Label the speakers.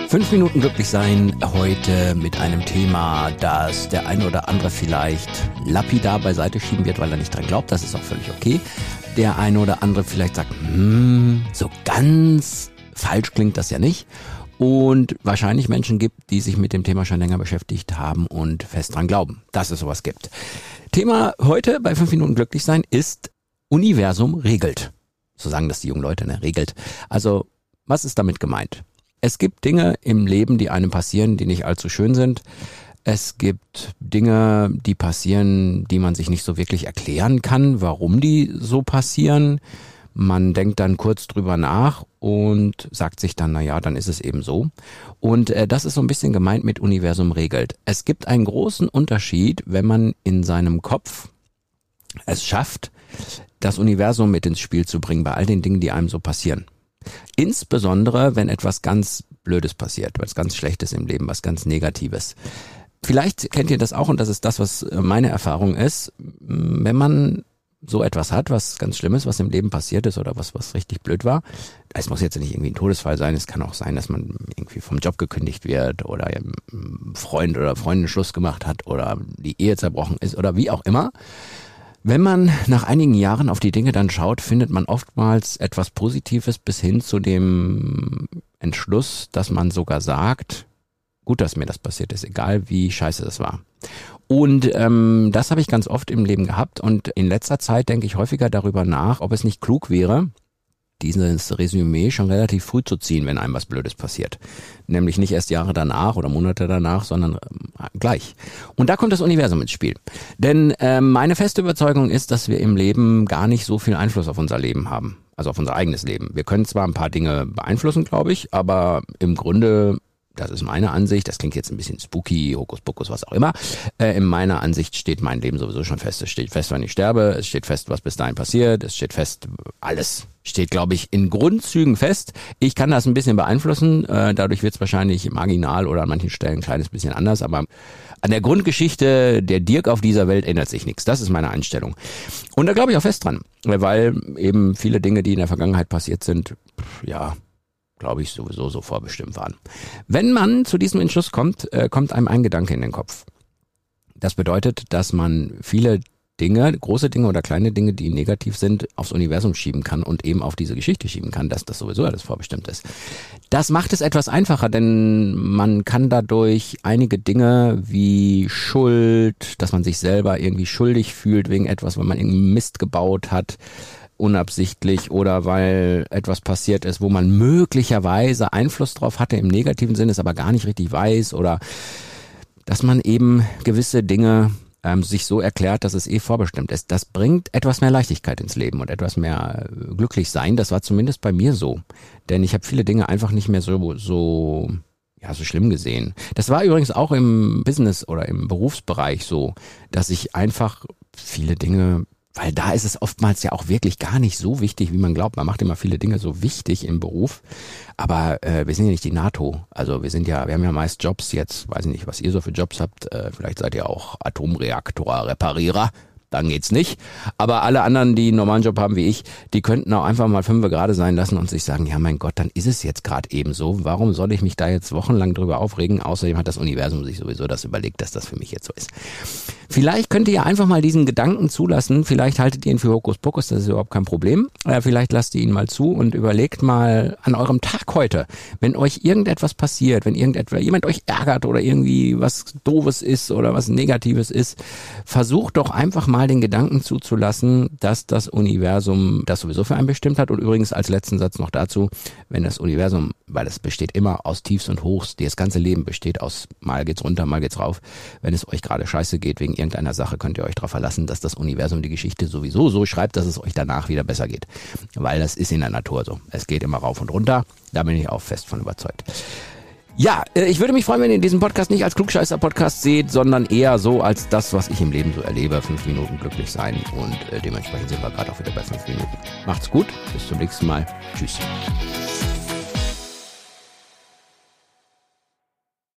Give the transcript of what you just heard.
Speaker 1: 5 Minuten glücklich sein, heute mit einem Thema, das der eine oder andere vielleicht lapidar beiseite schieben wird, weil er nicht dran glaubt. Das ist auch völlig okay. Der eine oder andere vielleicht sagt, so ganz falsch klingt das ja nicht. Und wahrscheinlich Menschen gibt, die sich mit dem Thema schon länger beschäftigt haben und fest dran glauben, dass es sowas gibt. Thema heute bei 5 Minuten glücklich sein ist Universum regelt. So sagen das die jungen Leute, ne? Regelt. Also, was ist damit gemeint? Es gibt Dinge im Leben, die einem passieren, die nicht allzu schön sind. Es gibt Dinge, die passieren, die man sich nicht so wirklich erklären kann, warum die so passieren. Man denkt dann kurz drüber nach und sagt sich dann, naja, dann ist es eben so. Und das ist so ein bisschen gemeint mit Universum regelt. Es gibt einen großen Unterschied, wenn man in seinem Kopf es schafft, das Universum mit ins Spiel zu bringen bei all den Dingen, die einem so passieren. Insbesondere, wenn etwas ganz Blödes passiert, was ganz Schlechtes im Leben, was ganz Negatives. Vielleicht kennt ihr das auch und das ist das, was meine Erfahrung ist. Wenn man so etwas hat, was ganz Schlimmes, was im Leben passiert ist oder was richtig blöd war. Es muss jetzt nicht irgendwie ein Todesfall sein, es kann auch sein, dass man irgendwie vom Job gekündigt wird oder ein Freund oder Freundin Schluss gemacht hat oder die Ehe zerbrochen ist oder wie auch immer. Wenn man nach einigen Jahren auf die Dinge dann schaut, findet man oftmals etwas Positives bis hin zu dem Entschluss, dass man sogar sagt, gut, dass mir das passiert ist, egal wie scheiße das war. Und das habe ich ganz oft im Leben gehabt und in letzter Zeit denke ich häufiger darüber nach, ob es nicht klug wäre, dieses Resümee schon relativ früh zu ziehen, wenn einem was Blödes passiert. Nämlich nicht erst Jahre danach oder Monate danach, sondern gleich. Und da kommt das Universum ins Spiel. Denn meine feste Überzeugung ist, dass wir im Leben gar nicht so viel Einfluss auf unser Leben haben. Also auf unser eigenes Leben. Wir können zwar ein paar Dinge beeinflussen, glaube ich, aber im Grunde, das ist meine Ansicht, das klingt jetzt ein bisschen spooky, Hokuspokus, was auch immer. In meiner Ansicht steht mein Leben sowieso schon fest. Es steht fest, wann ich sterbe, es steht fest, was bis dahin passiert, es steht fest, alles steht, glaube ich, in Grundzügen fest. Ich kann das ein bisschen beeinflussen, dadurch wird es wahrscheinlich marginal oder an manchen Stellen ein kleines bisschen anders, aber an der Grundgeschichte der Dirk auf dieser Welt ändert sich nichts. Das ist meine Einstellung. Und da glaube ich auch fest dran, weil eben viele Dinge, die in der Vergangenheit passiert sind, ja, glaube ich, sowieso so vorbestimmt waren. Wenn man zu diesem Entschluss kommt, kommt einem ein Gedanke in den Kopf. Das bedeutet, dass man viele Dinge, große Dinge oder kleine Dinge, die negativ sind, aufs Universum schieben kann und eben auf diese Geschichte schieben kann, dass das sowieso alles vorbestimmt ist. Das macht es etwas einfacher, denn man kann dadurch einige Dinge wie Schuld, dass man sich selber irgendwie schuldig fühlt wegen etwas, weil man irgendeinen Mist gebaut hat, unabsichtlich oder weil etwas passiert ist, wo man möglicherweise Einfluss drauf hatte, im negativen Sinne es aber gar nicht richtig weiß oder dass man eben gewisse Dinge sich so erklärt, dass es vorbestimmt ist. Das bringt etwas mehr Leichtigkeit ins Leben und etwas mehr glücklich sein. Das war zumindest bei mir so, denn ich habe viele Dinge einfach nicht mehr so schlimm gesehen. Das war übrigens auch im Business oder im Berufsbereich so, dass ich einfach viele Dinge, weil da ist es oftmals ja auch wirklich gar nicht so wichtig, wie man glaubt. Man macht immer viele Dinge so wichtig im Beruf, aber wir sind ja nicht die NATO. Also wir haben ja meist Jobs jetzt, weiß ich nicht, was ihr so für Jobs habt. Vielleicht seid ihr auch Atomreaktorreparierer. Dann geht's nicht. Aber alle anderen, die einen normalen Job haben wie ich, die könnten auch einfach mal 5 gerade sein lassen und sich sagen, ja mein Gott, dann ist es jetzt gerade eben so. Warum soll ich mich da jetzt wochenlang drüber aufregen? Außerdem hat das Universum sich sowieso das überlegt, dass das für mich jetzt so ist. Vielleicht könnt ihr ja einfach mal diesen Gedanken zulassen. Vielleicht haltet ihr ihn für Hokuspokus, das ist überhaupt kein Problem. Vielleicht lasst ihr ihn mal zu und überlegt mal an eurem Tag heute, wenn euch irgendetwas passiert, wenn jemand euch ärgert oder irgendwie was Doofes ist oder was Negatives ist, versucht doch einfach mal den Gedanken zuzulassen, dass das Universum das sowieso für einen bestimmt hat. Und übrigens als letzten Satz noch dazu, wenn das Universum, weil es besteht immer aus Tiefs und Hochs, das ganze Leben besteht aus mal geht's runter, mal geht's rauf. Wenn es euch gerade scheiße geht wegen irgendeiner Sache, könnt ihr euch darauf verlassen, dass das Universum die Geschichte sowieso so schreibt, dass es euch danach wieder besser geht. Weil das ist in der Natur so. Es geht immer rauf und runter. Da bin ich auch fest von überzeugt. Ja, ich würde mich freuen, wenn ihr diesen Podcast nicht als Klugscheißer-Podcast seht, sondern eher so als das, was ich im Leben so erlebe. 5 Minuten glücklich sein und dementsprechend sind wir gerade auch wieder bei 5 Minuten. Macht's gut, bis zum nächsten Mal. Tschüss.